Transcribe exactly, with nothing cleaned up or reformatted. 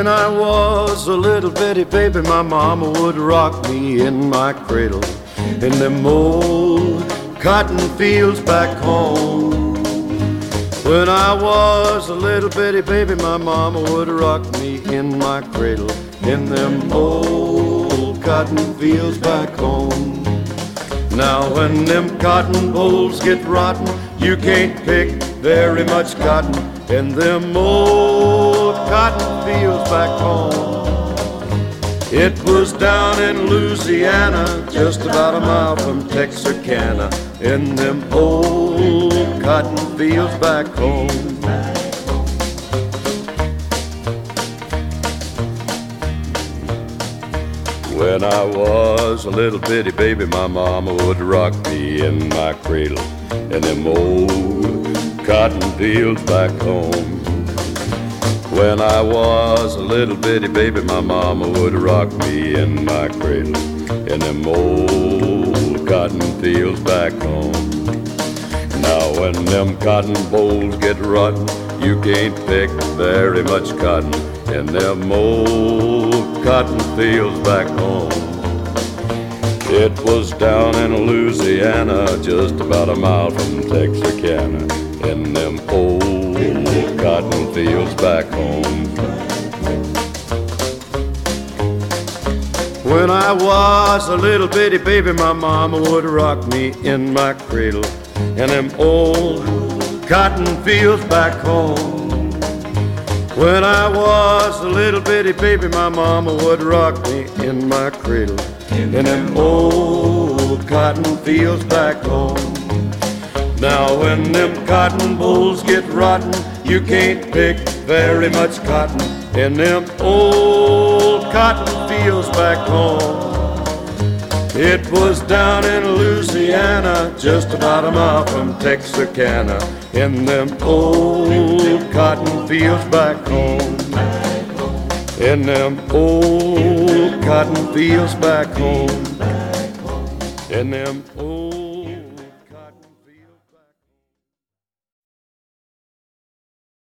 When I was a little bitty baby, my mama would rock me in my cradle in them old cotton fields back home. When I was a little bitty baby, my mama would rock me in my cradle in them old cotton fields back home. Now when them cotton bolls get rotten, you can't pick very much cotton in them old cotton fields back home. It was down in Louisiana, just about a mile from Texarkana, in them old cotton fields back home. When I was a little bitty baby, my mama would rock me in my cradle in them old cotton fields back home. When I was a little bitty baby, my mama would rock me in my cradle in them old cotton fields back home. Now when them cotton bolls get rotten, you can't pick very much cotton in them old cotton fields back home. It was down in Louisiana, just about a mile from Texarkana, in them old cotton fields back home. When I was a little bitty baby, my mama would rock me in my cradle in them old cotton fields back home. When I was a little bitty baby, my mama would rock me in my cradle in them old cotton fields back home. Now when them cotton bolls get rotten, you can't pick very much cotton in them old cotton fields back home. It was down in Louisiana, just about a mile from Texarkana, in them old cotton fields back home. In them old cotton fields back home. In them old